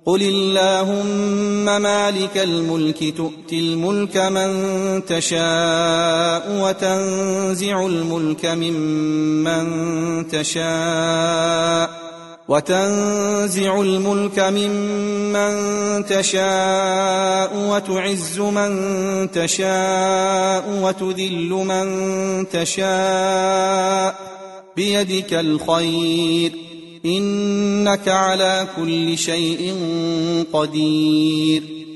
قل اللهم مالك الملك تؤتي الملك من تشاء وتنزع الملك ممن تشاء وتعز من تشاء وتذل من تشاء بيدك الخير إنك على كل شيء قدير